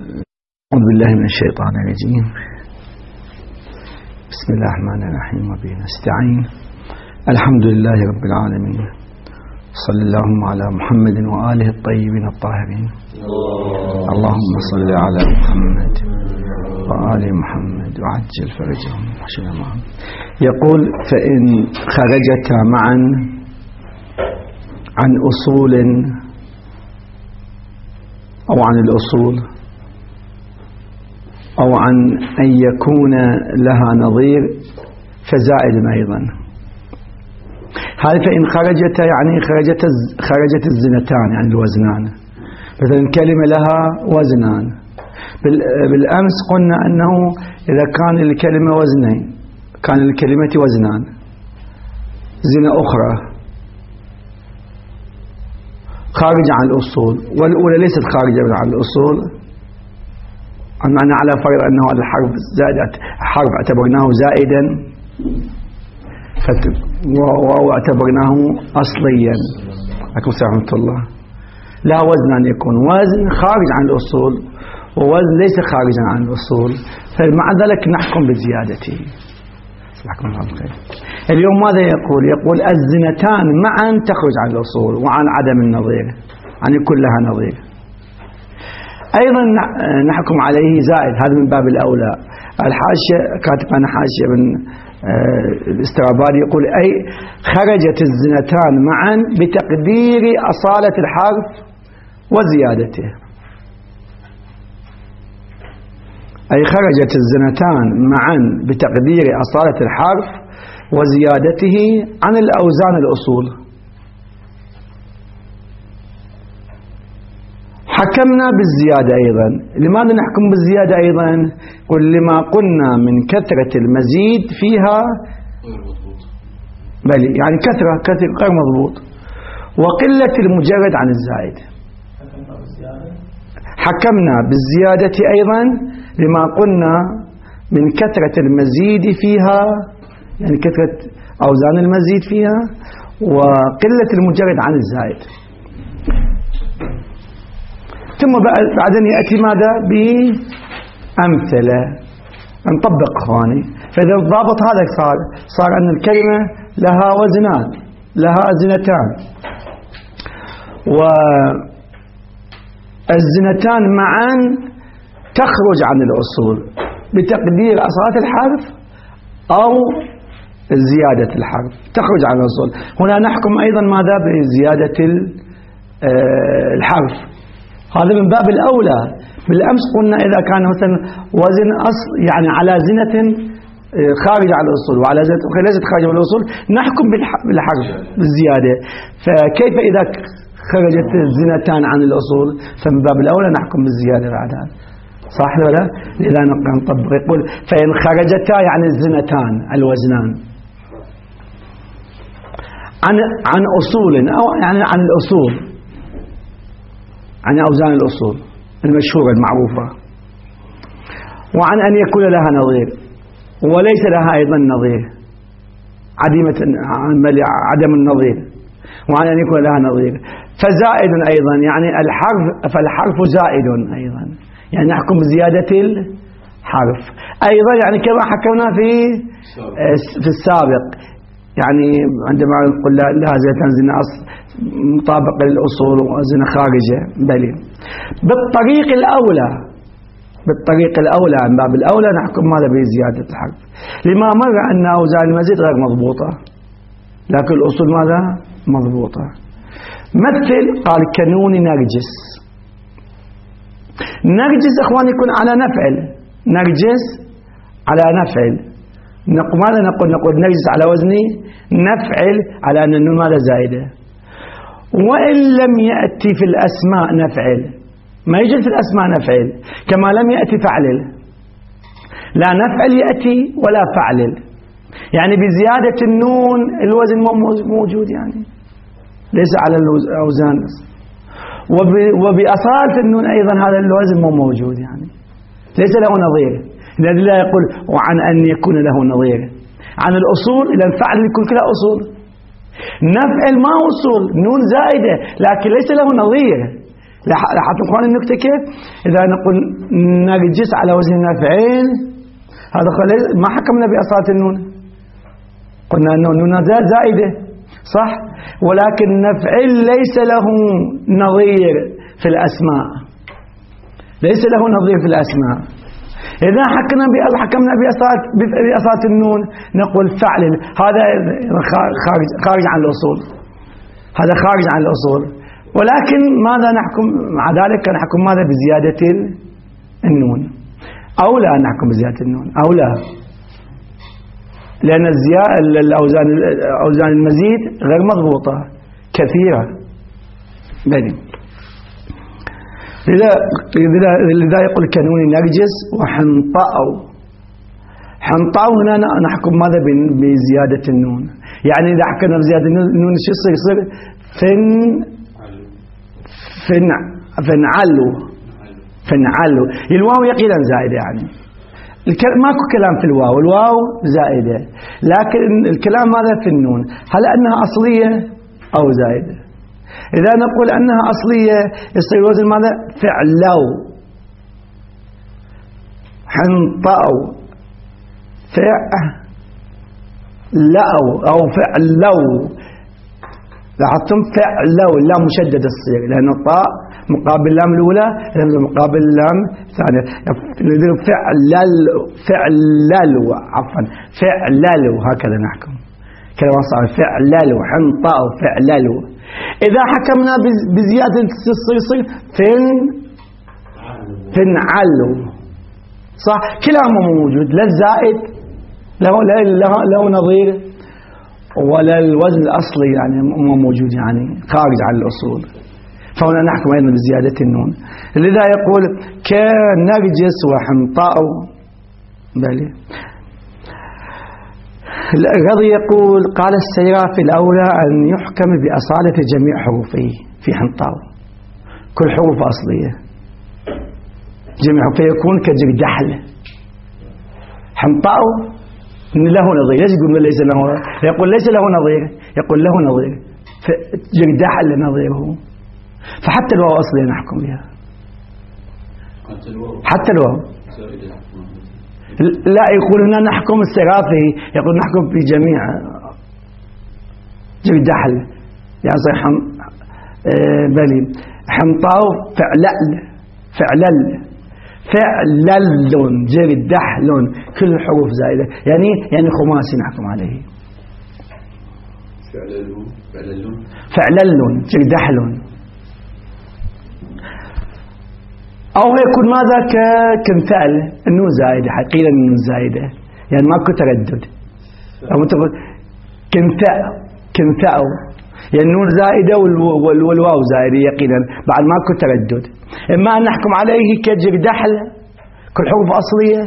أعوذ بالله من الشيطان الرجيم. بسم الله الرحمن الرحيم وبه نستعين. الحمد لله رب العالمين، صلى اللهم على محمد وآله الطيبين الطاهرين. اللهم صل على محمد وآل محمد وعجل فرجهم وشلمهم. يقول: فإن خرجتا معا عن أصول أو عن الأصول أو عن أن يكون لها نظير فزائد أيضا. هذا فإن خرجتا يعني خرجت الزنتان يعني الوزنان. مثلا كلمة لها وزنان، بالأمس قلنا أنه إذا كان الكلمة وزنين كان الكلمة وزنان. زنة أخرى خارجة عن الأصول، والأولى ليست خارجة عن الأصول، أنا على فرض أنه الحرف زادت حرف اعتبرناه زائدا واعتبرناه أصليا. أكم رحمة الله. لا وزن أن يكون وزن خارج عن الأصول ووزن ليس خارجا عن الأصول، فمع ذلك نحكم بزيادته. اليوم ماذا يقول؟ يقول الزنتان معا تخرج عن الأصول وعن عدم النظير، يعني يكون لها نظير. أيضا نحكم عليه زائد، هذا من باب الأولى. الحاشية كاتب أنا حاشية من الاسترابادي يقول: أي خرجت الزنتان معا بتقدير أصالة الحرف وزيادته. أي خرجت الزنتان معا بتقدير أصالة الحرف وزيادته عن الأوزان الأصول. حكمنا بالزيادة أيضا. لماذا نحكم بالزيادة أيضا؟ قل لما قلنا من كثرة المزيد فيها بل يعني كثرة غير مضبوط، وقلة المجرد عن الزائد. حكمنا بالزيادة أيضا لما قلنا من كثرة المزيد فيها، يعني كثرة أوزان المزيد فيها، وقلة المجرد عن الزائد. ثم بعدين يأتي ماذا؟ بأمثلة نطبق إخواني. فإذا الضابط هذا صار أن الكلمة لها وزنان، لها زنتان، والزنتان معا تخرج عن الأصول بتقدير أصالة الحرف أو زيادة الحرف، تخرج عن الأصول. هنا نحكم أيضا ماذا؟ بزيادة الحرف. هذا من باب الأولى. بالأمس قلنا إذا كان مثلا وزن أصل يعني على زنة خارجة عن الأصول وعلى زنة ليست خارجة عن الأصول نحكم بالحرف بالزيادة. فكيف إذا خرجت الزنتان عن الأصول؟ فمن باب الأولى نحكم بالزيادة بعدها. صح ولا؟ إذا نطبق يقول: فإن خرجتا يعني الزنتان الوزنان عن أصول أو يعني عن الأصول، عن أوزان الأصول المشهورة المعروفة، وعن أن يكون لها نظير وليس لها أيضا نظير، عدم النظير، وعن أن يكون لها نظير، فزائد أيضا يعني فالحرف زائد أيضا، يعني نحكم بزيادة الحرف أيضا، يعني كما حكمنا في السابق. يعني عندما نقول لها زيتان زنا أصل مطابق للأصول وزنا خارجة بل بالطريق الأولى من باب الأولى نحكم ماذا؟ بزيادة الحرف، لما مر أن أوزان المزيد غير مضبوطة لكن الأصول ماذا؟ مضبوطة. مثل قال كنون نرجس. نرجس إخوان يكون على نفعل، نرجس على نفعل. ماذا نقول نرجس على وزن نفعل، على أن النون ماذا؟ زائدة. وإن لم يأتي في الأسماء نفعل، ما يوجد في الأسماء نفعل، كما لم يأتي فعلل، لا نفعل يأتي ولا فعلل، يعني بزيادة النون الوزن موجود، يعني ليس على الأوزان. وبأصالة النون أيضا هذا الوزن مو موجود، يعني ليس له نظير. الذي لا يقول وعن أن يكون له نظير عن الأصول، إلى الفعل يكون كلها أصول. نفعل ما أصول، نون زائدة لكن ليس له نظير، لاحظتم اخواني النكتة كيف؟ إذا نقول نرجس على وزن نفعل، هذا ما حكمنا بأصالة النون، قلنا أنه النون زائدة صح، ولكن نفعل ليس له نظير في الأسماء، ليس له نظير في الأسماء. إذا حكمنا بأصالة النون نقول فعل، هذا خارج عن الأصول، هذا خارج عن الأصول. ولكن ماذا نحكم مع ذلك؟ نحكم ماذا؟ بزيادة النون، أو لا نحكم بزيادة النون أو لا، لأن الأوزان المزيد غير مضبوطة كثيرة. لذا يقول كنون نرجس وحنطأوا. حنطأوا هنا نحكم ماذا؟ بزيادة النون. يعني إذا حكمنا بزيادة النون شو يصير؟ فنعلوا. الواو يقينا زائدة، يعني ماكو كلام في الواو، الواو زائدة، لكن الكلام ماذا في النون؟ هل أنها أصلية أو زائدة؟ إذا نقول أنها أصلية يصير وزن ماذا؟ فعلوا. حنطأوا، فعلوا أو فعلوا. لاحظتم؟ فعلوا، اللام مشدد الصيغ، لأن الطاء مقابل اللام الأولى مقابل اللام الثانية. فعللوا عفوا، فعللوا، هكذا نحكم كلمة صعبة. فعللوا، حنطأوا، فعللوا. إذا حكمنا بزيادة الصيغ فنعلوا، صح، كلاهما موجود، لا الزائد له نظير ولا الوزن الأصلي يعني موجود، يعني خارج عن الأصول. فهنا نحكم أيضا بزيادة النون. لذا يقول كنرجس وحنطأوا. بلي الغضي يقول قال السيرافي الأولى أن يحكم بأصالة جميع حروفه في حنطأوا، كل حروف أصلية جميع، فيكون كجردحل. حنطأوا له نظير، ليش يقول ليس له؟ يقول ليس له نظير، يقول له نظير، جردحل نظيره. فحتى الواو أصلية نحكم بها، حتى الواو. لا، يقول هنا نحكم السرافي، يقول نحكم في جميع جردحل، يعني صحيح بلي حنطاو فعلل جردحل، كل الحروف زائدة، يعني خماسي نحكم عليه. فعلل جردحل. أو يكون ماذا؟ كمثال النون زائدة، حقيقة النون زائدة، يعني ماكو تردد. أو تقول كمثاء، يعني النون زائدة والواو زائدة يقينا، بعد ماكو تردد. إما أن نحكم عليه كجردحل، كل حروف أصلية،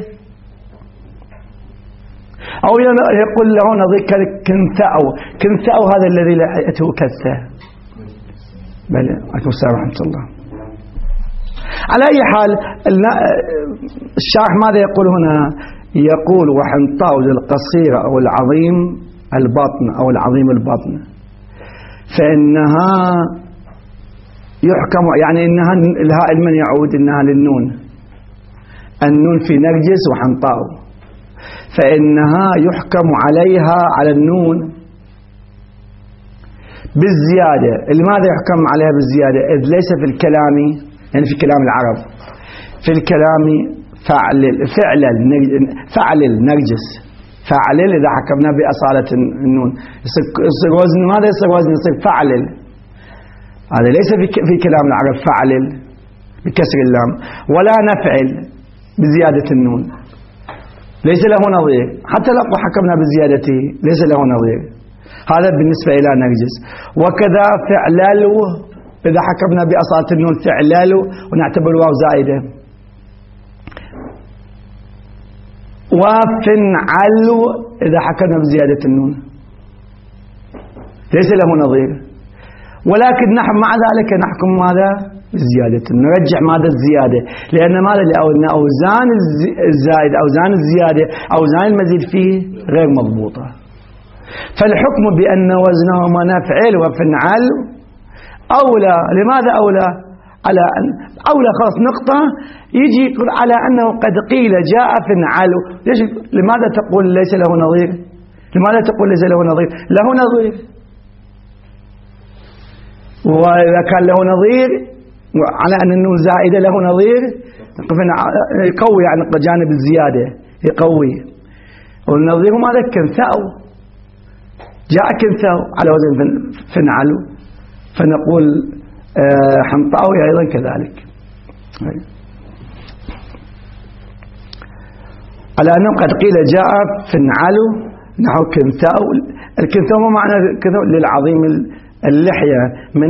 أو يقول له نظير كمثاء، هذا الذي لحيته كثة. بل عليكم السلام ورحمة الله. على أي حال الشارح ماذا يقول هنا؟ يقول وحنطأوا للقصير أو العظيم البطن أو العظيم البطن، فإنها يحكم، يعني إنها الهاء من يعود إنها للنون، النون في نرجس وحنطأوا، فإنها يحكم عليها على النون بالزيادة. لماذا يحكم عليها بالزيادة؟ إذ ليس في الكلام، يعني في كلام العرب، في الكلام فعلل نرجس، فعلل إذا حكمنا بأصالة النون يصير وزن، ماذا يصير وزن؟ يصير فعلل. هذا ليس في كلام العرب فعلل بكسر اللام، ولا نفعل بزيادة النون، ليس له نظير. حتى لو حكمنا بزيادته ليس له نظير. هذا بالنسبة إلى نرجس. وكذا فعلل إذا حكمنا بأصالة النون فعلل ونعتبر الواو زائدة. وفنعل إذا حكمنا بزيادة النون ليس له نظير. ولكن نحن مع ذلك نحكم ماذا؟ بزيادة، نرجح ماذا؟ الزيادة، لأن ماذا؟ لأن أوزان الزائد، أوزان الزيادة، أوزان المزيد فيه غير مضبوطة. فالحكم بأن وزنهما نفعل وفنعل أولى. لماذا أولى؟ على أن أولى خلاص نقطة يجي يقول على أنه قد قيل جاء فنعل. ليش لماذا تقول ليس له نظير؟ لماذا تقول ليس له نظير؟ له نظير، وإذا كان له نظير على أن النون زائدة له نظير يقوي عن جانب الزيادة، يقوي. والنظير ماذا؟ كنثاء، جاء كنثاء على وزن فنعل، فنقول حمطاوي أيضا كذلك. على أنه قد قيل جاء فنعل نحو كنثاء. الكنثاء ما معنى كنثاء؟ للعظيم اللحية، من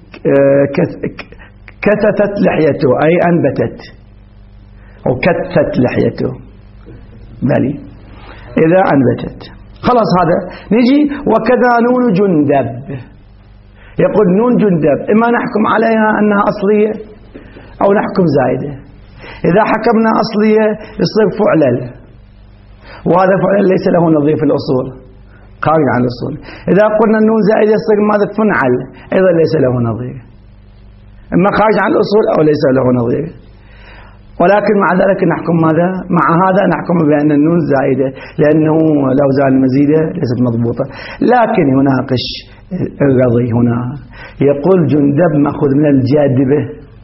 كثثت لحيته أي أنبتت، أو كثت لحيته، بلي إذا أنبتت. خلاص هذا نجي. وكذا نون جندب، يقول نون جندب إما نحكم عليها أنها أصلية أو نحكم زائدة. إذا حكمنا أصلية يصير فعلل، وهذا فعلل ليس له نظير في الأصول، خارج عن الأصول. إذا قلنا النون زائدة يصير ماذا؟ فنعل، أيضا ليس له نظير، إما خارج عن الأصول أو ليس له نظير. ولكن مع ذلك نحكم ماذا؟ مع هذا نحكم بأن النون زائدة، لأنه الأوزان المزيدة ليست مضبوطة. لكن يناقش الرضي هنا، يقول جندب مأخوذ من الجادبة،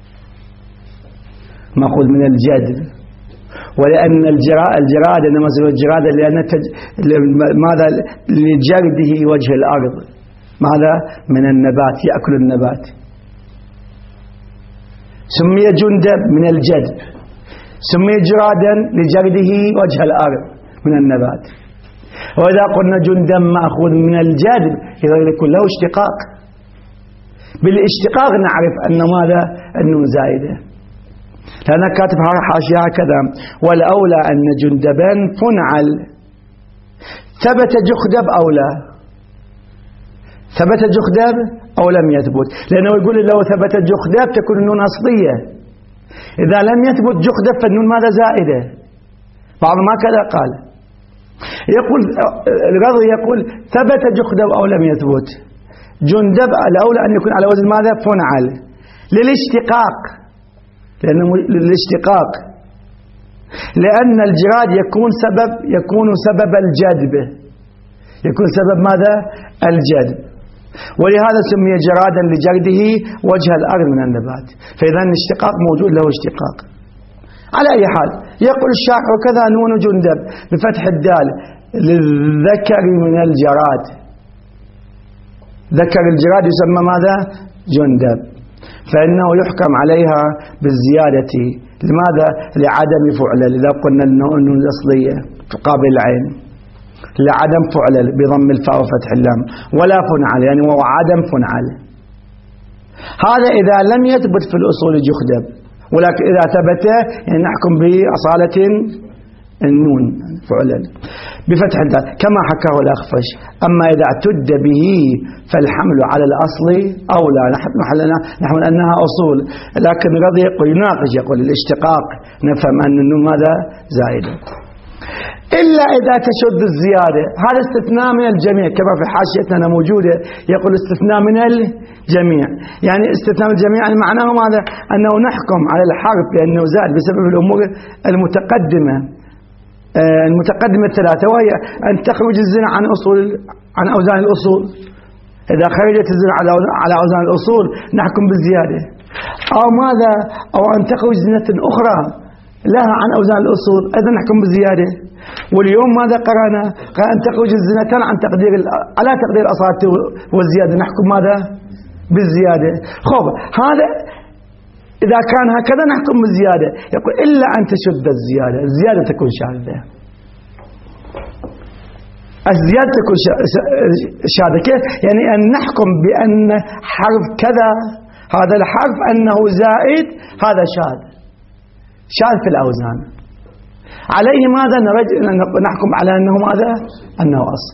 مأخوذ من الجدب، ولأن الجراد إنما سمي الجراد لأن ماذا؟ لجرده وجه الأرض، ماذا؟ من النبات، يأكل النبات. سمي جندب من الجدب، سمي جرادا لجرده وجه الأرض من النبات. وإذا قلنا جندب مأخوذ من الجدب إذا يكون له اشتقاق، بالاشتقاق نعرف أن ماذا؟ النون زائدة. لأن كاتب حاشية هكذا: والأولى أن جندبا فنعل. ثبت جخدب أو لا؟ ثبت جخدب أو لم يثبت؟ لأنه يقول لو ثبت جخدب تكون النون أصلية، إذا لم يثبت جخدب فالنون ماذا؟ زائدة. بعض ما كذا قال، يقول الرضي يقول ثبت جخدب أو لم يثبت. جندب الأولى أن يكون على وزن ماذا؟ فنعل، للاشتقاق، لأنه للاشتقاق، لأن الجراد يكون سبب الجدب، يكون سبب ماذا؟ الجدب، ولهذا سمي جرادا لجرده وجه الأرض من النبات. فإذا الاشتقاق موجود، له اشتقاق. على أي حال يقول الشارح: وكذا نون جندب بفتح الدال للذكر من الجراد. ذكر الجراد يسمى ماذا؟ جندب، فإنه يحكم عليها بالزيادة. لماذا؟ لعدم فعلل. إذا قلنا النون الأصلية تقابل العين، لعدم فعلل بضم الفاء وفتح اللام، ولا فنعل يعني وهو عدم فنعل. هذا إذا لم يثبت في الأصول جخدب، ولكن إذا ثبت يعني نحكم بأصالة النون فعلل بفتح الدال كما حكاه الأخفش. أما إذا اعتد به فالحمل على الأصل أولى، نحن أنها أصول. لكن رضي يناقش، يقول الاشتقاق نفهم أن النون ماذا؟ زائدة، إلا إذا تشد الزيادة. هذا استثناء من الجميع كما في حاشيتنا موجودة، يقول استثناء من الجميع. يعني استثناء من الجميع يعني معناه ماذا؟ أنه نحكم على الحرف بأنه زاد بسبب الأمور المتقدمة الثلاثة، وهي أن تخرج الزنا عن أوزان الأصول. إذا خرجت الزنا على أوزان الأصول نحكم بالزيادة، أو ماذا؟ أو أن تخرج زنة أخرى لها عن أوزان الأصول أيضا نحكم بالزيادة. واليوم ماذا قرأنا؟ قال أن تخرج الزنة على تقدير أصالته والزيادة، نحكم ماذا؟ بالزيادة. خب هذا إذا كان هكذا نحكم بالزيادة. يقول إلا أن تشد الزيادة تكون شاذة، الزيادة تكون شاذة. كيف؟ يعني أن نحكم بأن حرف كذا هذا الحرف أنه زائد، هذا شاذ في الأوزان. عليه ماذا؟ نحكم على أنه ماذا؟ أنه أصل.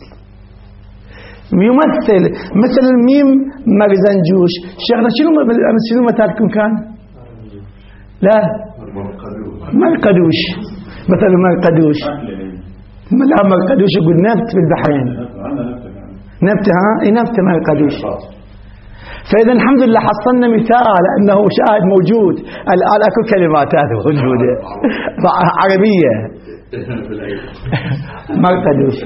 يمثل مثل الميم مرزنجوش. شيخنا شنو مثالكم كان؟ لا مرقدوش، مثل مرقدوش. لا مرقدوش يقول نبت بالبحرين، نبت. ها نبت مرقدوش. فإذا الحمد لله حصلنا مثال أنه شاهد موجود. الآن أكو كلمات موجودة عربية. مرقدوش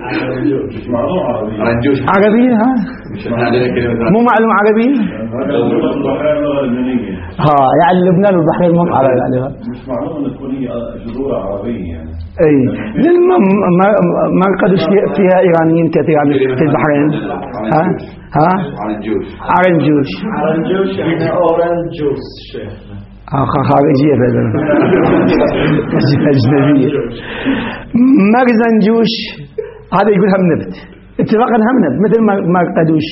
عربية، ها مو معلوم عربي. يعني لبنان والبحرين مو عربي عليها، مش معلوم ان تكون هي جذور عربية يعني. اي مرقدوش فيها ايرانيين كثير في البحرين. ها عرنجوش يعني اورنج جوس شيخ. خارجية أجنبية. مرزنجوش هذا يقول هم نبت، اتفاقا هم نبت مثل مرقدوش.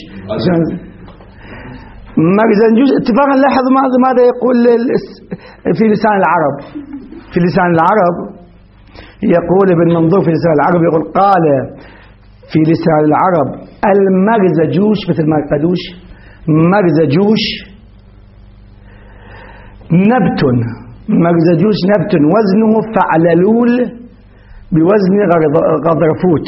مرزنجوش اتفاقا. لاحظ ماذا يقول في لسان العرب. في لسان العرب يقول ابن منظور في لسان العرب، يقول قال في لسان العرب المرزجوش مثل مرقدوش. مرزجوش نبت، مرزجوش نبت وزنه فعللول بوزن غضرفوت،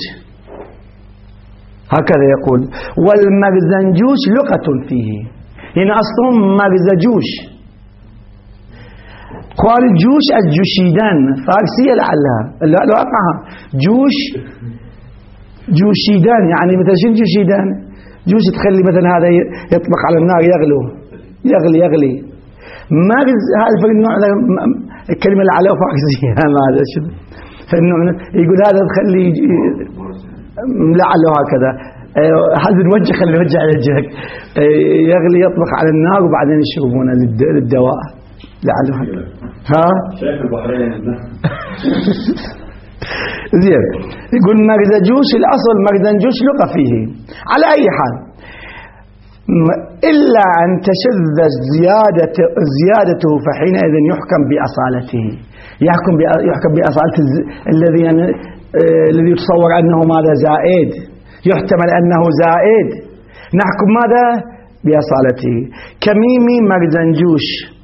هكذا يقول. والمرزنجوش لقة فيه، يعني أصلهم مرزجوش. قال الجوش الجوشيدان، فارسية لعلها لا أقعها. جوشيدان يعني مثل شنو جوشيدان؟ جوش تخلي مثلا هذا يطبخ على النار يغلي. مرز هذا النوع، الكلمة اللي على فارسية هذا شو فالنوع يقول هذا تخلي لعله هكذا. هذا الوجه خلي الوجه على وجهك يغلي يطبخ على النار وبعدين يشربونه للدواء لعله هكذا. شايف البحرين زين. يقول مرزجوش الأصل مرزنجوش لقى فيه. على أي حال إلا أن تشذ زيادته فحينئذ يحكم بأصالته. يحكم بأصالة الذي يتصور أنه ماذا زائد، يحتمل أنه زائد، نحكم ماذا بأصالته. كميم مرزنجوش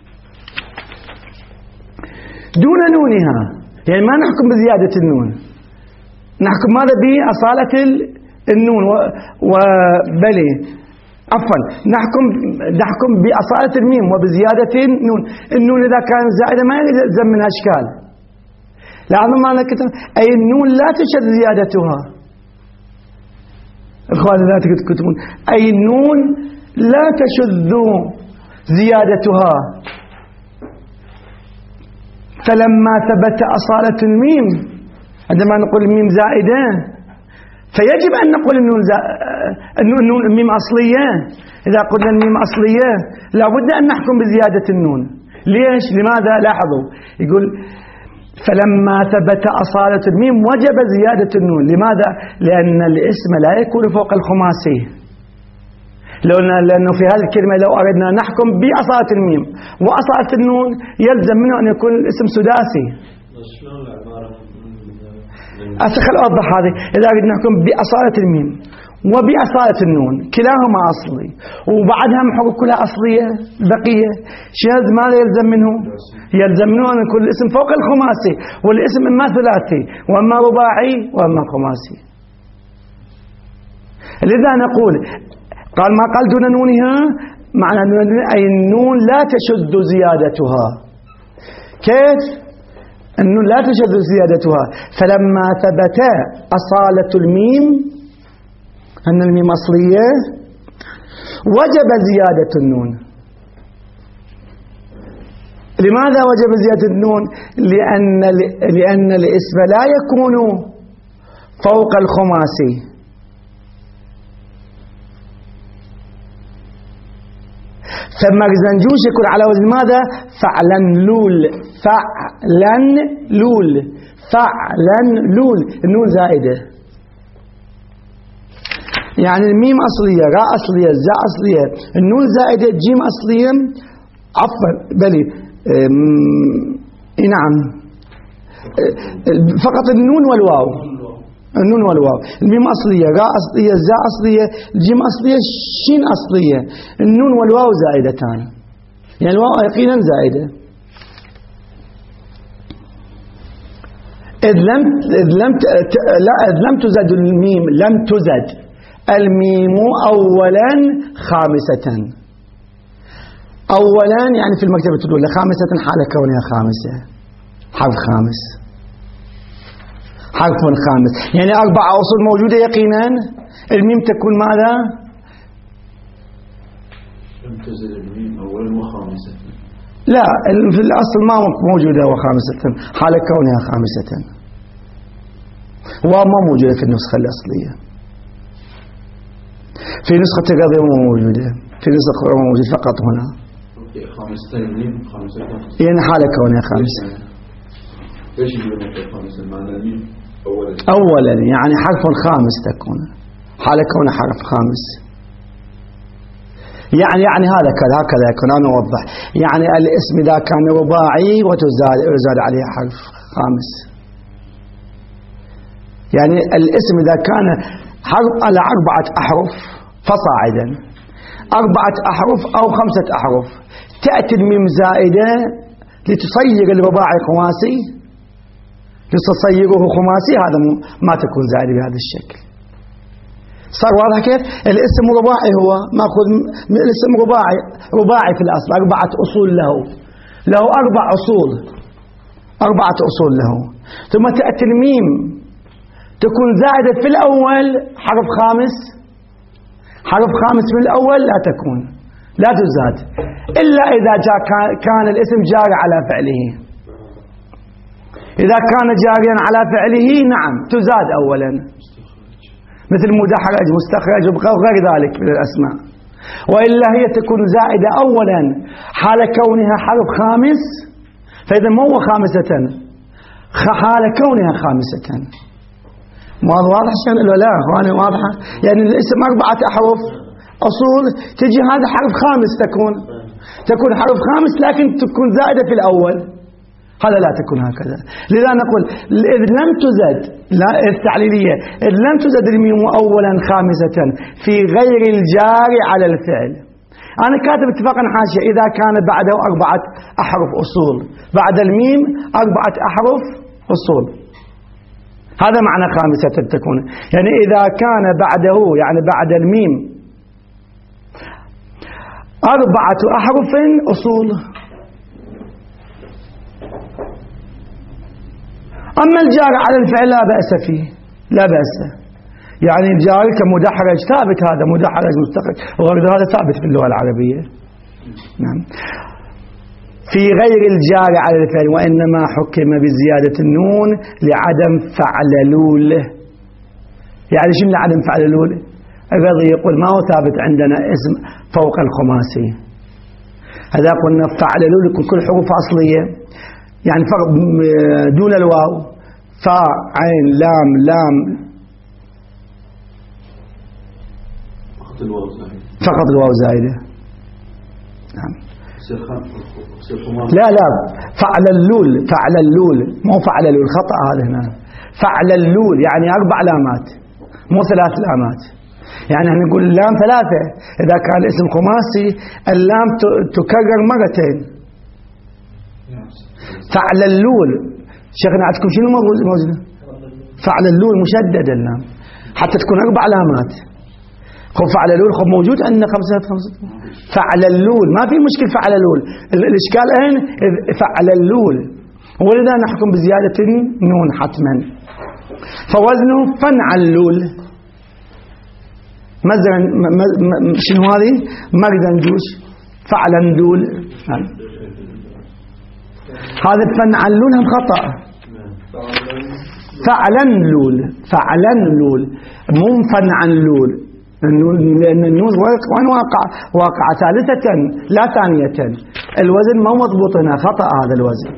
دون نونها، يعني ما نحكم بزيادة النون، نحكم ماذا بأصالة النون وبلي عفوا نحكم بأصالة الميم وبزيادة النون. النون إذا كانت زائدة ما يلزم منها أشكال، لأن معنى كتب أي النون لا تشذ زيادتها. إخواني لا تكتبون أي النون لا تشذ زيادتها. فلما ثبت أصالة الميم، عندما نقول الميم زائدة فيجب أن نقول النون الميم أصلية. إذا قلنا الميم أصلية لابد أن نحكم بزيادة النون. ليش؟ لماذا؟ لاحظوا يقول فلما ثبت أصالة الميم وجب زيادة النون. لماذا؟ لأن الاسم لا يكون فوق الخماسي. لأنه في هذه الكلمة لو أردنا نحكم بأصالة الميم وأصالة النون يلزم منه أن يكون الاسم سداسي. شلون العبارة؟ أسخل أوضح هذه. إذا أردنا نحكم بأصالة الميم وبأصالة النون كلاهما أصلي وبعدها محكم كلها أصلية بقية، شاذ ماذا يلزم منه؟ يلزم منه أن يكون الاسم فوق الخماسي، والاسم إما ثلاثي وإما رباعي وإما خماسي. لذا نقول قال ما قال دون نونها، معنى أي النون لا تشذ زيادتها. كيف؟ النون لا تشذ زيادتها. فلما ثبت أصالة الميم أن الميم أصلية وجب زيادة النون. لماذا وجب زيادة النون؟ لأن الاسم لا يكون فوق الخماسي. فمرزنجوش يكون على وزن ماذا؟ فعلا لول. فعلا لول. فعلا لول. النون زائدة، يعني الميم أصلية، راء أصلية، زاء أصلية، النون زائدة، جيم أصلية، عفوا بلي نعم فقط النون والواو. النون والواو. الميم أصلية، راء أصلية، زاء أصلية، الجيم أصلية، شين أصلية، النون والواو زائدتان، يعني الواو يقينا زائدة. إذ لم تزد الميم، لم تزد الميم أولا خامسة. أولا يعني في المرتبة الأولى، خامسة حالة كونها خامسة، حرف خامس، حرف خامس، يعني 4 أصول موجودة يقينا. الميم تكون ماذا؟ لم تزل الميم أولا وخامسة. لا، في الأصل ما موجودة وخامسة، حالة كونها خامسة، وما موجودة في النسخة الأصلية. في نسخة الرضي مو موجودة، في نسخة الرضي موجود فقط هنا. خامسة الميم خامسة يعني حالة كونها خامسة. ليش يقولون خامسة؟ معنى الميم أولا يعني حرف خامس تكون، حالة كونها حرف خامس. يعني هكذا يكون. أنا أوضح، يعني الاسم إذا كان رباعي وتزاد عليه حرف خامس، يعني الاسم إذا كان حرف على 4 أحرف فصاعدا، 4 أحرف أو 5 أحرف، تأتي الميم زائدة لتصير الرباعي خماسي، لتصيره خماسي، هذا ما تكون زائدة بهذا الشكل. صار واضح كيف؟ الاسم رباعي، هو ماخذ من الاسم رباعي في الأصل، 4 أصول له 4 أصول، 4 أصول له. ثم تأتي الميم تكون زائدة في الأول حرف خامس، حرف خامس من الأول لا تكون، لا تزاد إلا إذا كان الاسم جاري على فعله. إذا كان جاريا على فعله نعم تزاد أولا، مثل مدحرج، مستخرج وغير ذلك من الأسماء. وإلا هي تكون زائدة أولا حال كونها حرف خامس، فإذا مو خامسة، حال كونها خامسة. واضح شان ولا لا؟ اخواني واضحه؟ يعني الاسم 4 أحرف اصول، تجي هذا حرف خامس، تكون حرف خامس لكن تكون زائده في الاول، هذا لا تكون هكذا. لذا نقول اذ لم تزد، لا التعليليه، اذ لم تزد الميم اولا خامسه في غير الجاري على الفعل. انا كاتب اتفاقا حاشيه اذا كان بعده 4 أحرف اصول، بعد الميم 4 أحرف اصول، هذا معنى خامسة تكون. يعني إذا كان بعده، يعني بعد الميم 4 أحرف أصول. أما الجاري على الفعل لا بأس فيه، لا بأس. يعني الجاري كمدحرج ثابت، هذا مدحرج مستخرج وغير هذا ثابت في اللغة العربية. نعم. في غير الجاري على الفعل، وإنما حكم بزيادة النون لعدم فعللول. يعني شنو لعدم فعللول؟ الرضي يقول ما هو ثابت عندنا اسم فوق الخماسي، هذا قلنا فعللول يكون كل حروف أصلية، يعني فقط دون الواو، فاء عين لام لام، فقط الواو زائدة. نعم. لا فعللول، فعللول مو فعللول، خطأ هذا هنا. فعللول يعني 4 لامات مو 3 لامات. يعني احنا نقول اللام 3، إذا كان الاسم خماسي اللام تكرر 2 مرتين. فعللول شيخنا عندكم شنو موجود؟ فعللول مشدد اللام حتى تكون 4 لامات. خب فعللول خب موجود عندنا 5 فعللول، ما في مشكل فعللول. الإشكال أين؟ فعللول، ولذا نحكم بزيادة النون حتما. فوزنه فنعلول. مثلا شنو هذه؟ مردندوش، فعلندول. هذا فنعلول هم خطأ. فعلنلول، فعلنلول مو فنعنلول، لأن النون وين واقع ثالثة لا ثانية. الوزن ما مضبوط هنا، خطأ هذا الوزن.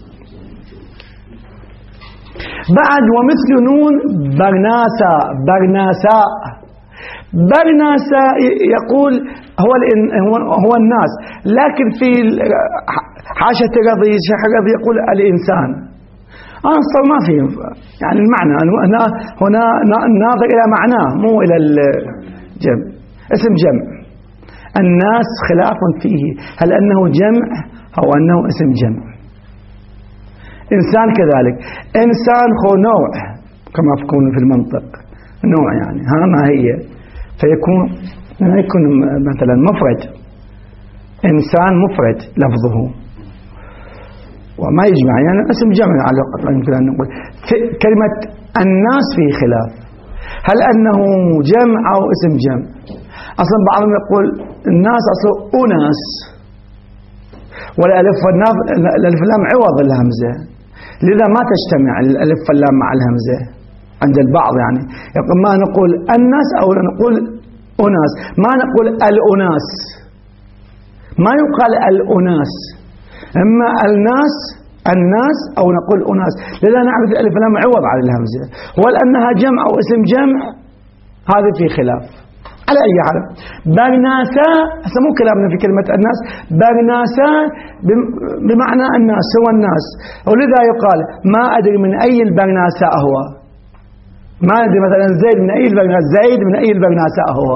بعد ومثل نون برناسا، برناساء، برناسا يقول هو الناس، لكن في حاشة الرضي شيخ الرضي يقول الإنسان. أصلا ما في يعني المعنى هنا ناظر إلى معناه مو إلى الجمع. اسم جمع، الناس خلاف فيه، هل أنه جمع أو أنه اسم جمع. إنسان كذلك، إنسان هو نوع كما يكون في المنطق، نوع يعني ها ما هي، فيكون مثلا مفرد إنسان مفرد لفظه وما يجمع، يعني اسم جمع على يمكن أن نقول. كلمة الناس فيه خلاف، هل أنه جمع أو اسم جمع؟ أصلا بعضهم يقول الناس أصله أناس، والألف واللام عوض الهمزة، لذا ما تجتمع الألف واللام مع الهمزة عند البعض. يعني ما نقول الناس أو نقول أناس، ما نقول الأناس، ما يقال الأناس، إما الناس أو نقول أناس، لذا نعرف الألف واللام عوض على الهمزة. وهل أنها جمع أو اسم جمع هذا في خلاف. على أي حال بغناسا مو كلامنا في كلمة الناس، بغناسا بمعنى الناس هو الناس، ولذا يقال ما أدري من أي البغناساء هو، ما أدري مثلا زيد من أي البغناساء، زيد من أي البغناساء هو،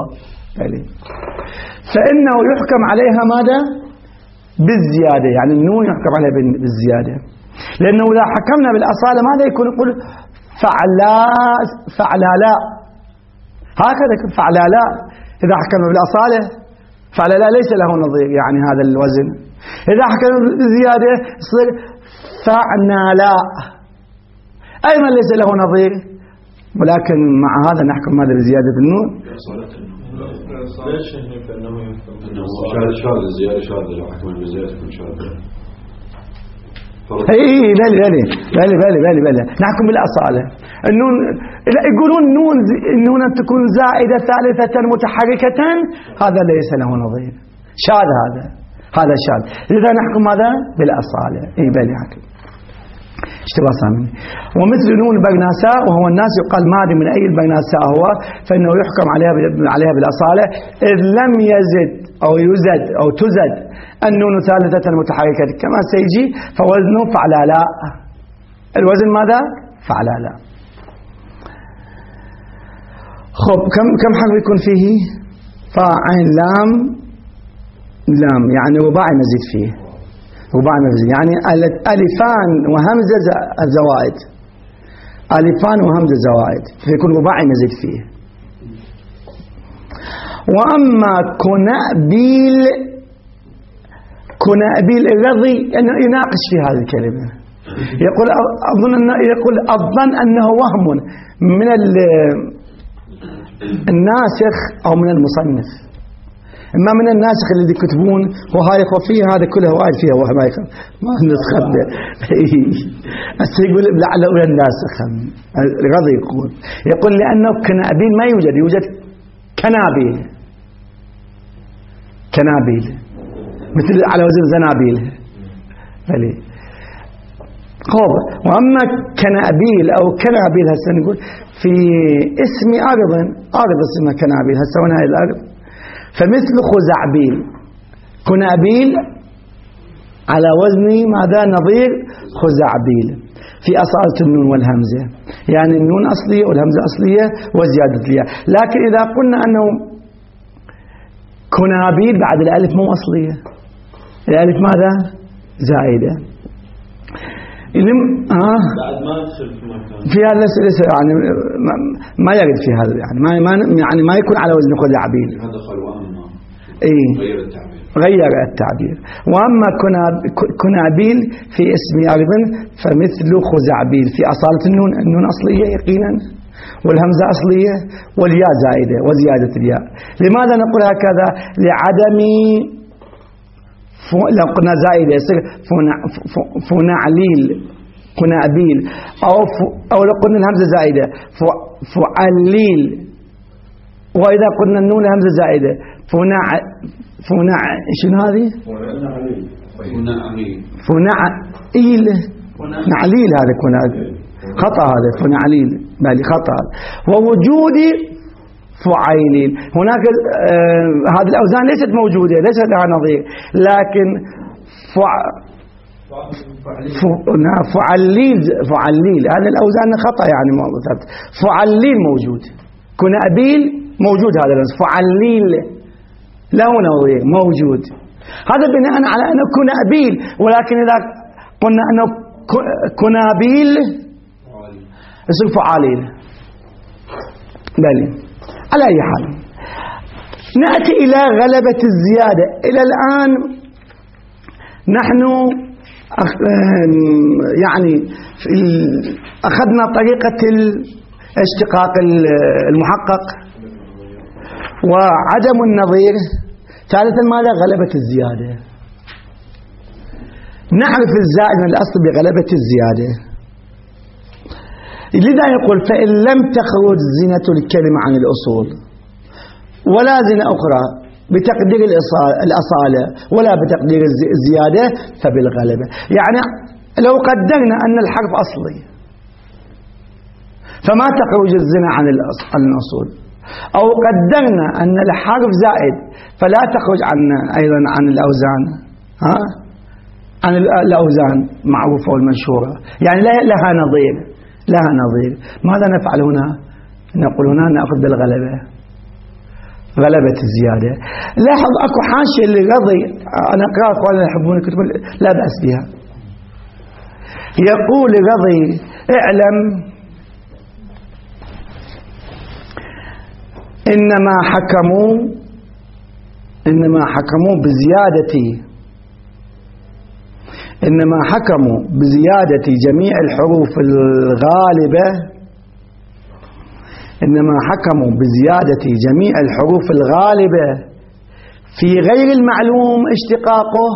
فإنه يحكم عليها ماذا؟ بالزيادة، يعني النون يحكم عليها بالزيادة، لأنه إذا حكمنا بالأصالة ماذا يكون؟ يقول فعلالا، هكذا فعلالا. إذا حكمنا بالأصالة فعلالا ليس له نظير، يعني هذا الوزن. إذا حكمنا بالزيادة يصير فعنالا، أيضا ليس له نظير، ولكن مع هذا نحكم ماذا بزيادة النون؟ ليش كأنه يحكم شاذ الزيادة شاذة، لو حكم بالزيادة تكون شاذة. بالي نحكم بالأصالة. النون يقولون النون تكون زائدة ثالثة متحركة، هذا ليس له نظير، شاذ، هذا شاذ، لذا نحكم ماذا؟ بالأصالة. بالي حكم اشتباه صامني. ومثل نون البغناساء وهو الناس يقال ما أدري من أي البغناساء هو، فإنه يحكم عليها بالأصالة إذ لم يزد أو يزد أو تزد النون ثالثة متحركة كما سيجي، فوزنه فعلالا. الوزن ماذا؟ فعلالا. خب كم حرف يكون فيه؟ فاعل لام يعني رباعي مزيد فيه، رباعي مزيد، يعني ألفان وهمزة زوائد، ألفان وهمزة زوائد، فيكون رباعي مزيد فيه. وأما كنابيل الرضي يناقش في هذه الكلمة، يقول أظن أنه وهم من الناسخ أو من المصنف، إما من الناسخ اللي يكتبون وهاي فيه هذا كله وايد فيها وهم، ما نسخنا يقول لعله الناسخ الرضي يقول لأنه كنابيل ما يوجد كنابيل مثل على وزن زنابيل. خب وأما كنابيل أو كنابيل هسه نقول في اسم أرض اسمها كنابيل، هسه وين هاي الأرض؟ فمثل خزعبيل، كنابيل على وزن ماذا؟ نظير خزعبيل في أصالة النون والهمزة، يعني النون أصلية والهمزة أصلية وزيادة الياء. لكن إذا قلنا أنه كنابيل بعد الألف مو أصلية، الألف ماذا؟ زائدة. بعد ما يدخل في مكان في هذا ليس يعني ما يرد في هذا، يعني ما يكون على وزن خزعبيل. هذا دخل وأما غير التعبير. وأما كنابيل في اسم أيضا فمثل خزعبيل في أصالة النون أصلية يقينا والهمزة أصلية والياء زائدة وزيادة الياء. لماذا نقول هكذا؟ لعدم لو قلنا زائدة يصير فنعليل كنابيل، أو لو قلنا الهمزة زائدة فعليل، وإذا قلنا النون همزة زائدة شنو هذه؟ فنعليل نعليل، هذا خطأ، هذا فنعليل بالي خطأ. ووجود فعيليل، هناك هذه الأوزان ليست موجودة، ليست لها نظير، لكن فعليل هذه الأوزان خطأ، يعني فعليل موجود، كنابيل موجود، هذا فعليل له نظير موجود، هذا بناء على أنه كنابيل. ولكن إذا قلنا أنه كنابيل يصير فعاليل. بلي على أي حال نأتي إلى غلبة الزيادة. إلى الآن نحن يعني أخذنا طريقة الاشتقاق المحقق وعدم النظير. ثالثا ماذا؟ غلبة الزيادة. نعرف الزائد من الأصل بغلبة الزيادة. لذا يقول فإن لم تخرج زينة الكلمة عن الأصول ولا زينة أخرى بتقدير الأصالة ولا بتقدير الزيادة فبالغلبة. يعني لو قدرنا أن الحرف أصلي فما تخرج الزنا عن الأصول، أو قدرنا أن الحرف زائد فلا تخرج أيضا عن الأوزان، عن الأوزان معروفة والمشهورة، يعني لها نظير. ماذا نفعل هنا؟ نقول هنا نأخذ بالغلبة، غلبة الزيادة. لاحظ أكو حاشية للرضي، أنا أقرأ أخواننا يحبون الكتب لا بأس بها. يقول الرضي اعلم إنما حكموا بزيادة جميع الحروف الغالبة، إنما حكموا بزيادة جميع الحروف الغالبة في غير المعلوم اشتقاقه.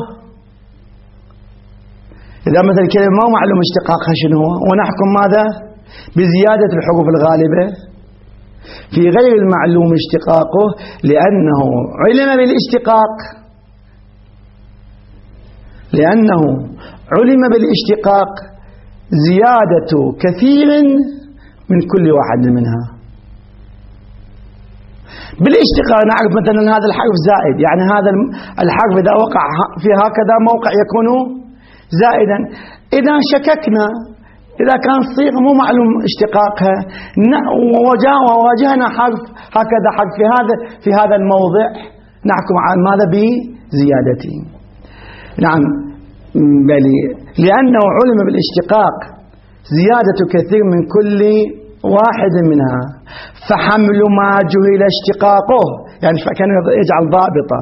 إذا مثل كلمة ما معلوم اشتقاقها شنو هو، ونحكم ماذا؟ بزيادة الحروف الغالبة في غير المعلوم اشتقاقه لأنه علم بالاشتقاق زيادة كثير من كل واحد منها. بالاشتقاق نعرف مثلا هذا الحرف زائد، يعني هذا الحرف إذا وقع في هكذا موقع يكون زائدا. إذا شككنا إذا كان صيغة مو معلوم اشتقاقها وواجهنا حرف هكذا، حرف في هذا الموضع، نحكم عن ماذا؟ بزيادته. نعم، بل لأنه علم بالاشتقاق زيادة كثير من كل واحد منها، فحمل ما جهل اشتقاقه، يعني كان يجعل ضابطة،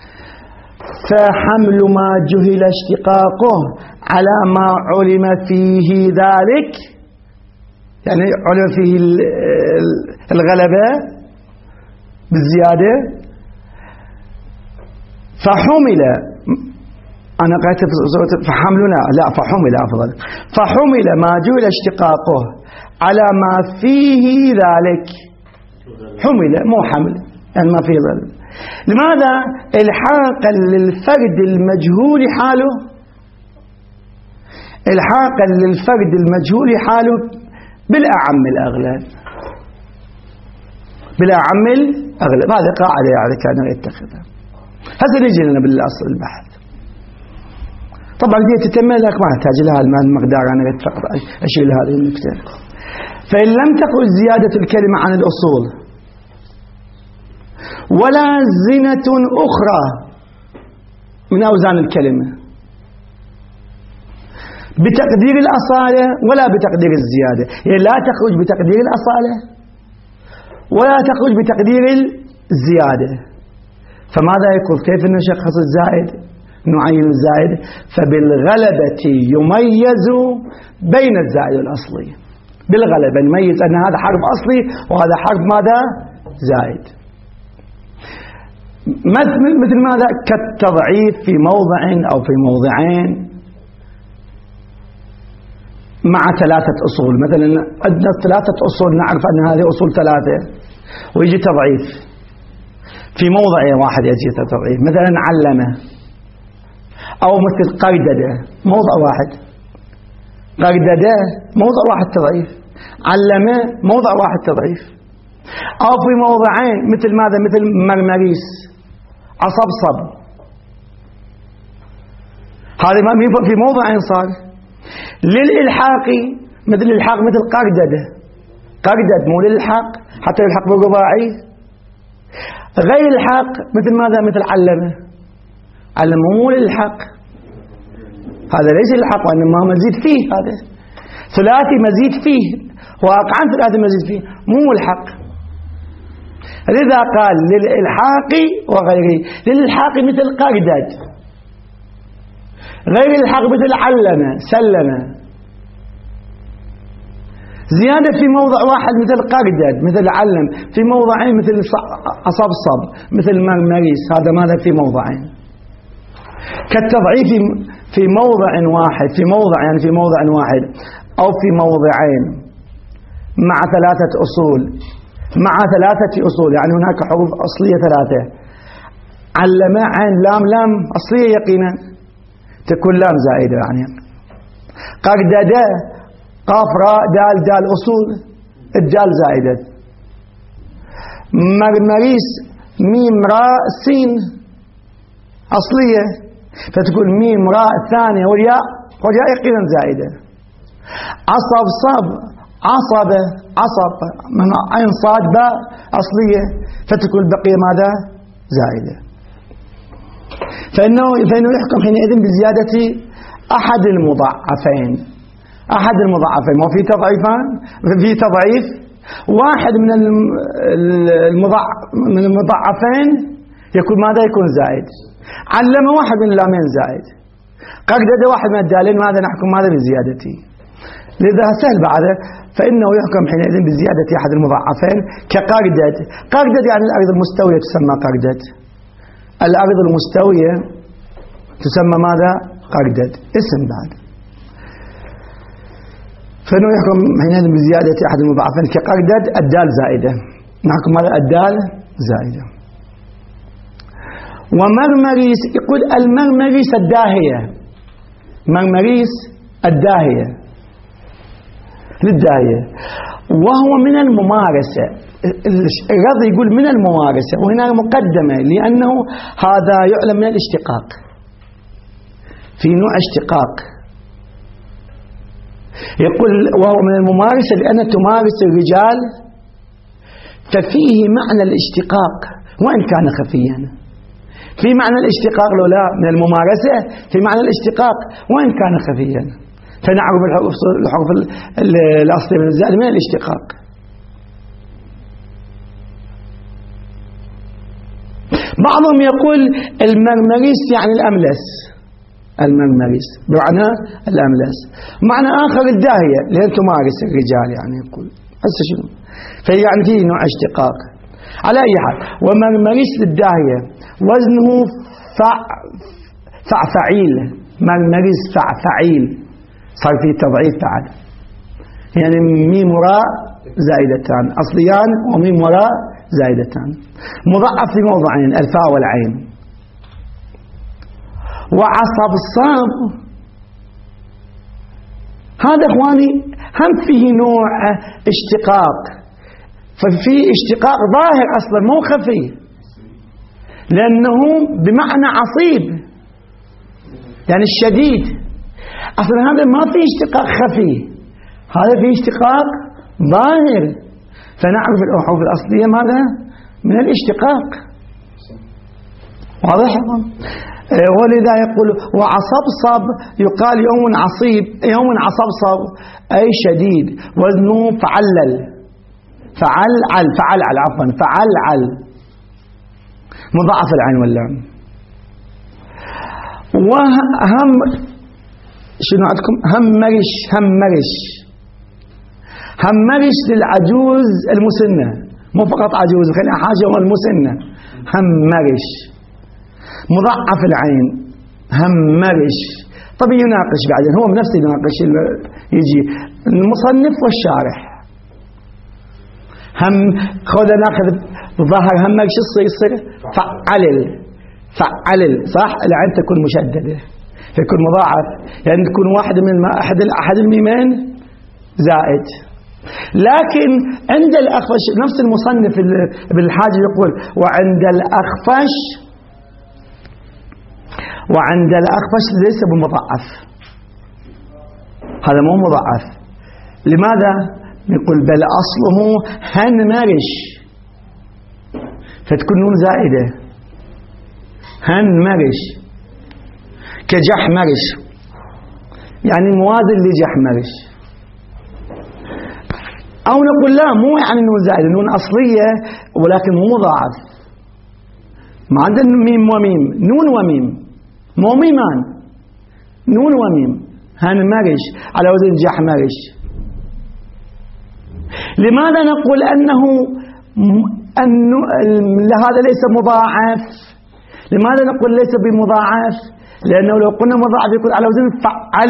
فحمل ما جهل اشتقاقه على ما علم فيه ذلك، يعني علم فيه الغلبة بالزيادة. فحمل، أنا قلت فحملنا لا فحمل أفضل، فحمل ما جهل اشتقاقه على ما فيه ذلك. حمل مو حمل، يعني ما فيه ذلك. لماذا؟ الحاقا للفرد المجهول حاله، الحاقا للفرد المجهول حاله بالأعم الأغلب، بالأعم الأغلب. هذه قاعدة يعني كان يتخذها. هذا نجي لنا بالأصل البحث. طبعا دي تتمل لك ما احتاج لها المقدار، أنا فقط أشيل هذه النكتة. فإن لم تخرج زيادة الكلمة عن الأصول ولا زنة أخرى من أوزان الكلمة بتقدير الأصالة ولا بتقدير الزيادة، يعني لا تخرج بتقدير الأصالة ولا تخرج بتقدير الزيادة، فماذا يكون؟ كيف نشخص الزائد؟ نعين الزائد، فبالغلبة يميز بين الزائد والأصلي. بالغلبة نميز أن هذا حرف أصلي وهذا حرف ماذا؟ زائد. مثل ماذا؟ كالتضعيف في موضع أو في موضعين مع 3 أصول. مثلا عندنا 3 أصول نعرف أن هذه أصول 3 ويجي تضعيف في موضع واحد، يجي تضعيف مثلا علمه، أو مثل قردده موضع واحد، قردده موضع واحد تضعيف، علمه موضع واحد تضعيف. أو في موضعين مثل ماذا؟ مثل مرمريس، عصبصب، هذا في موضعين صار. للإلحاق مثل الإلحاق مثل قردده، قردد مو للإلحاق حتى يلحق بالرباعي. غير الحاق مثل ماذا؟ مثل علمه، علمه مو للإلحاق، هذا ليس الحق وإنما مزيد فيه، هذا ثلاثي مزيد فيه، واقعا ثلاثي مزيد فيه مو الحق. لذا قال للإلحاق وغيره. للإلحاق مثل قردد، غير الحق مثل علم سلم. زيادة في موضع واحد مثل قردد مثل علم، في موضعين مثل أصبصب مثل مرمريس، هذا ماذا في موضعين. كالتضعيف في موضع واحد، في موضع يعني في موضع واحد أو في موضعين مع 3 أصول، مع 3 أصول، يعني هناك حروف أصلية 3. علم عين لام لام أصلية يقينا تكون لام زائدة، يعني قردد قاف راء دال دال أصول الدال زائدة. مرمريس ميم راء سين أصلية فتكون ميم راء ثانية والياء يقينا زائدة. عصب صب عصب عصب من عين صاد باء أصلية فتكون البقية ماذا زائدة. فإنه يحكم حينئذ بزيادة أحد المضاعفين، أحد المضاعفين. وفي تضعيفان، في تضعيف واحد من المضاعفين يكون ماذا يكون زائد. علم واحد من اللامين زائد. قردد واحد من الدالين ماذا نحكم ماذا بزيادته. لذا سهل بعده، فإنه يحكم حينئذ بزيادة أحد المضاعفين كقردد. قردد يعني الأرض المستوية تسمى قردد، الأرض المستوية تسمى ماذا قردد، اسم بعد. فإنه يحكم حينئذ بزيادة أحد المضاعفين كقردد الدال زائدة، نحكم ماذا الدال زائدة. ومرمريس يقول المرمريس الداهية، مرمريس الداهية للداهية، وهو من الممارسة. الرض يقول من الممارسة، وهنا مقدمة لأنه هذا يعلم من الاشتقاق، في نوع اشتقاق. يقول وهو من الممارسة لأن تمارس الرجال، ففيه معنى الاشتقاق وإن كان خفيا. في معنى الاشتقاق لو لا من الممارسة، في معنى الاشتقاق وإن كان خفيا. فنعرف الحروف الأصلية من الزائد من الاشتقاق. بعضهم يقول المرمريس يعني الأملس، المرمريس بمعنى الأملس. معنى آخر الداهية لأن تمارس الرجال، يعني يقول هسه شنو، فيعني فيه نوع اشتقاق. على أي حال ومرمريس للداهية وزنه فعفعيل، مرمريس فعفعيل صار فيه تضعيف بعد، يعني ميم وراء زائدتان أصليان وميم وراء زائدتان. مضاعف في موضعين الفاء والعين. وعصب الصاب هذا اخواني هم فيه نوع اشتقاق، ففي اشتقاق ظاهر اصلا مو خفي، لانه بمعنى عصيب يعني الشديد. اصلا هذا ما فيه اشتقاق خفي، هذا فيه اشتقاق ظاهر. فنعرف الحروف الاصليه ماذا من الاشتقاق، واضح. ولذا يقول وعصبصب يقال يوم عصيب، يوم عصبصب أي شديد، وزنه فعلل، فعلعل عفوا فعلعل مضاعف العين واللام. وهم شنو عندكم همرش للعجوز المسنة، مو فقط عجوز خلينا حاجة والمسنة همرش مضاعف العين همرش. طب يناقش بعدين هو بنفسه يناقش، يجي المصنف والشارح. هم خذ ناخذ ظهر همرش يصير فعلل صح، العين تكون مشددة يكون مضاعف، يعني تكون واحد من أحد الميمين زائد. لكن عند الأخفش نفس المصنف بالحاجة يقول وعند الأخفش ليس بمضاعف، هذا مو مضاعف. لماذا؟ يقول بل أصله هنمرش، فتكون نون زائدة هنمرش كجحمرش، يعني موازن لجحمرش. أو نقول لا مو يعني نون زائدة، نون أصلية ولكن مو مضاعف. ما عندنا ميم وميم، نون وميم مو ميمان، نون وميم هنمرش على وزن جحمرش. لماذا نقول أنه هذا ليس مضاعف؟ لماذا نقول ليس بمضاعف؟ لأنه لو قلنا مضاعف يكون على وزن فعل،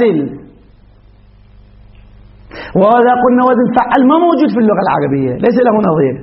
وإذا قلنا وزن فعل ما موجود في اللغة العربية، ليس له نظير.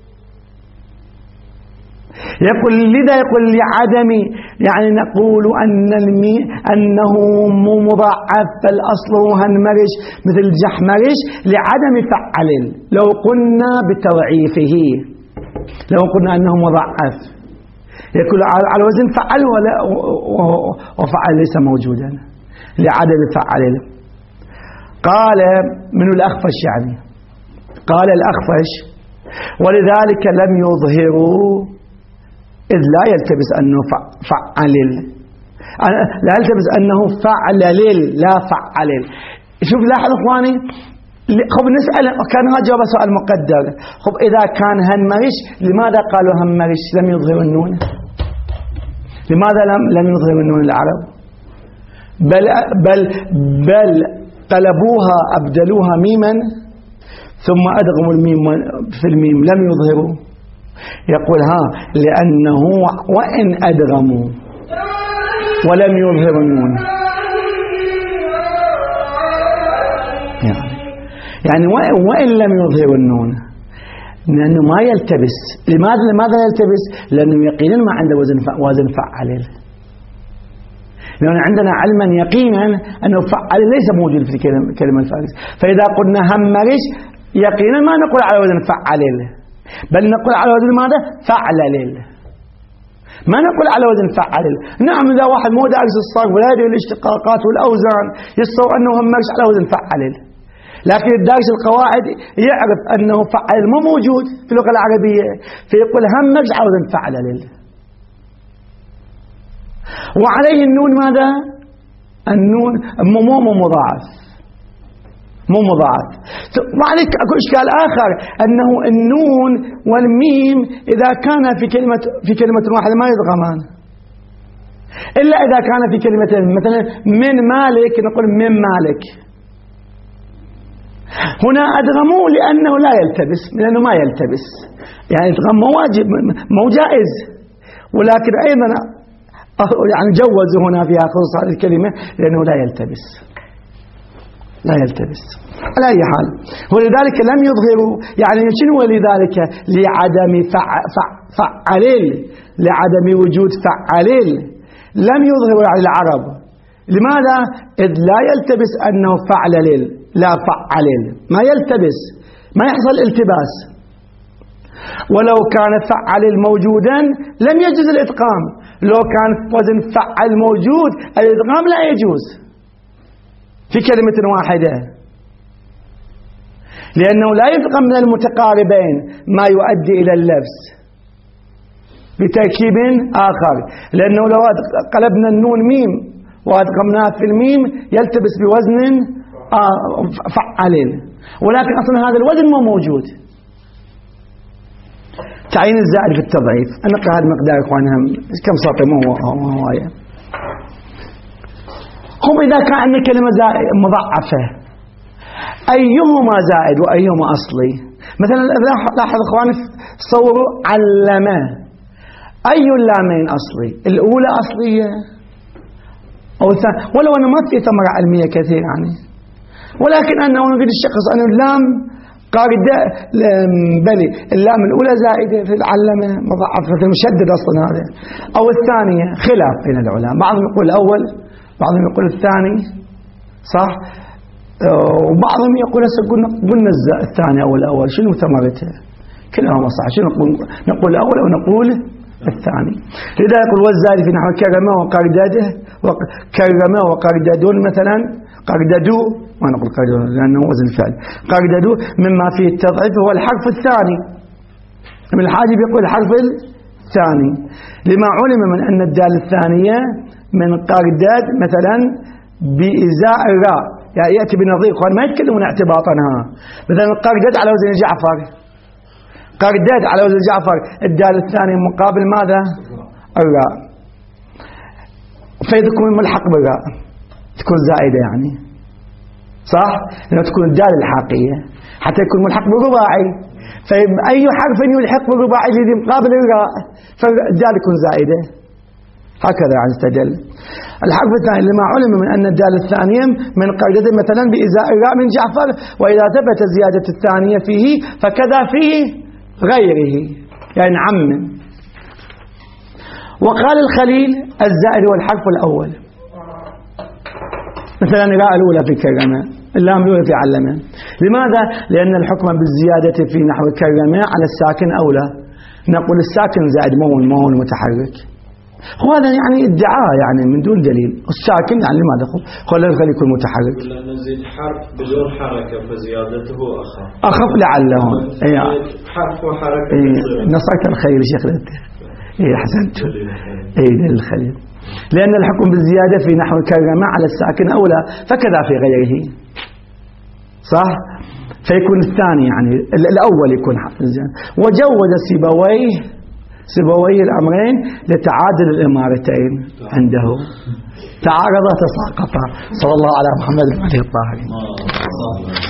يقول لذا يقول لعدم، يعني نقول أنه مو مضاعف بل أصله هنمرش مثل جحمرش لعدم فعل. لو قلنا بتضعيفه، لو قلنا أنه مضاعف يقول على وزن فعل وفعل ليس موجودا لعدم فعل. قال من الأخفش، يعني قال الأخفش ولذلك لم يظهروا، إذ لا يلتبس أنه فعل، لا يلتبس أنه فعل لا فعل. شوف لاحظ إخواني، خب نسأل كان هذا جواب سؤال مقدر. خب إذا كان هنمرش لماذا قالوا هنمرش لم يظهر النون؟ لماذا لم يظهر النون العرب؟ بل قلبوها أبدلوها ميما ثم أدغموا الميم في الميم لم يظهروا. يقول لأنه وإن أدغموا ولم يظهروا النون، يعني وإن لم يظهروا النون لأنه ما يلتبس. لماذا يلتبس؟ لأنه يقينا ما عنده وزن فعل، لأن عندنا علما يقينا أنه فعل ليس موجود في كلمة الفارس. فإذا قلنا همرش يقينا ما نقول على وزن فعل، بل نقول على وزن ماذا؟ فعل، ما نقول على وزن فعل. نعم إذا واحد مو دارس الصرف ولا يدري الاشتقاقات والأوزان يتصور أنه همرش على وزن فعل، لكن الدارس القواعد يعرف أنه فعل مو موجود في اللغة العربية، فيقول همرش على وزن فعل. وعليه النون ماذا؟ النون مو مضاعف، مو مضاعف. وعليك أكو إشكال آخر، أنه النون والميم إذا كان في كلمة واحدة ما يضغمان، إلا إذا كان في كلمتين. مثلا من مالك نقول من مالك، هنا أدغموا لأنه لا يلتبس، لأنه ما يلتبس، يعني إدغام مو واجب مو جائز، ولكن أيضا يعني جوزوا هنا فيها خصوص هذه الكلمة لأنه لا يلتبس، لا يلتبس. على أي حال ولذلك لم يظهروا، يعني شنو ولذلك؟ لعدم فعل، لعدم وجود فعل لم يظهروا على العرب. لماذا؟ إذ لا يلتبس أنه فعل لا فعل، ما يلتبس، ما يحصل التباس. ولو كان فعل موجودا لم يجوز الإدغام، لو كان وزن فعل موجود الإدغام لا يجوز في كلمة واحدة، لأنه لا يفهم من المتقاربين ما يؤدي إلى اللبس بتركيب آخر. لأنه لو قلبنا النون ميم وأدغمناه في الميم يلتبس بوزن فعل، ولكن أصلا هذا الوزن مو موجود. تعيين الزائد في التضعيف، أنا أقرأ هذا المقدار إخوانهم كم سطر مو هواية. هم إذا كان عندنا كلمة مضاعفة أيهما زائد وأيهما أصلي؟ مثلا لاحظ إخواني صوروا علمه، أي اللامين أصلي؟ الأولى أصلية أو الثانية، ولو أنا ما في ثمرة علمية كثير يعني، ولكن أنه نريد الشخص أن اللام قاردة بلي اللام الأولى زائدة في العلمة مضاعفة المشدد أصلا هذا، أو الثانية خلاف بين العلماء، بعضهم يقول الأول بعضهم يقول الثاني صح، وبعضهم يقول قلنا الثاني أو الأول شنو ثمرته؟ كلاهما صح، شنو نقول الأول أو نقول الثاني؟ لذا يقول والزائد في نحو كرمه وقردده كرمه وقرددون مثلا قرددوا، ما نقول قرددون لأنه وزن فعل، قرددوا مما فيه التضعيف هو الحرف الثاني. ابن الحاجب يقول الحرف الثاني لما علم من أن الدال الثانية من قردد مثلا بإزاء الراء، يعني يأتي بنظير، ما يتكلمون اعتباطا. مثلا قردد على وزن جعفر، قردد على وزن جعفر الدال الثاني مقابل ماذا؟ الراء، فيذكر ملحق بالراء. تكون زائدة يعني صح؟ لأنه تكون الدال الحاقية حتى يكون ملحق بالرباعي، فأي حرف يلحق بالرباعي الذي مقابل الراء فالدال يكون زائدة. هكذا يعني استدل. الحرف الثاني لما علم من أن الدال الثانية من قاعدة مثلا بإزاء الراء من جعفر، وإذا ثبت زيادة الثانية فيه فكذا فيه غيره، يعني عمم. وقال الخليل الزائد هو الحرف الأول، مثلا الراء الأولى في كرمة، اللام الأولى في علمة. لماذا؟ لأن الحكم بالزيادة في نحو كرمة على الساكن أولى، نقول الساكن زائد ما هو متحرك. وهذا يعني ادعاء يعني من دون دليل. الساكن يعني لماذا قال الخليل يكون متحرك؟ لأن نزيد حرف بدون حركة فزيادته أخف لعلهم. حرف وحركة. نصرت الخليل شيخ. أحسنت. للخليل. لأن الحكم بالزيادة في نحو كرمة على الساكن أولى فكذا في غيره، صح؟ فيكون الثاني يعني الأول يكون زيادة. وجوز سيبويه الأمرين لتعادل الإمارتين عنده، تعارضا تساقطا. صلى الله على محمد وعلى آله الطاهرين.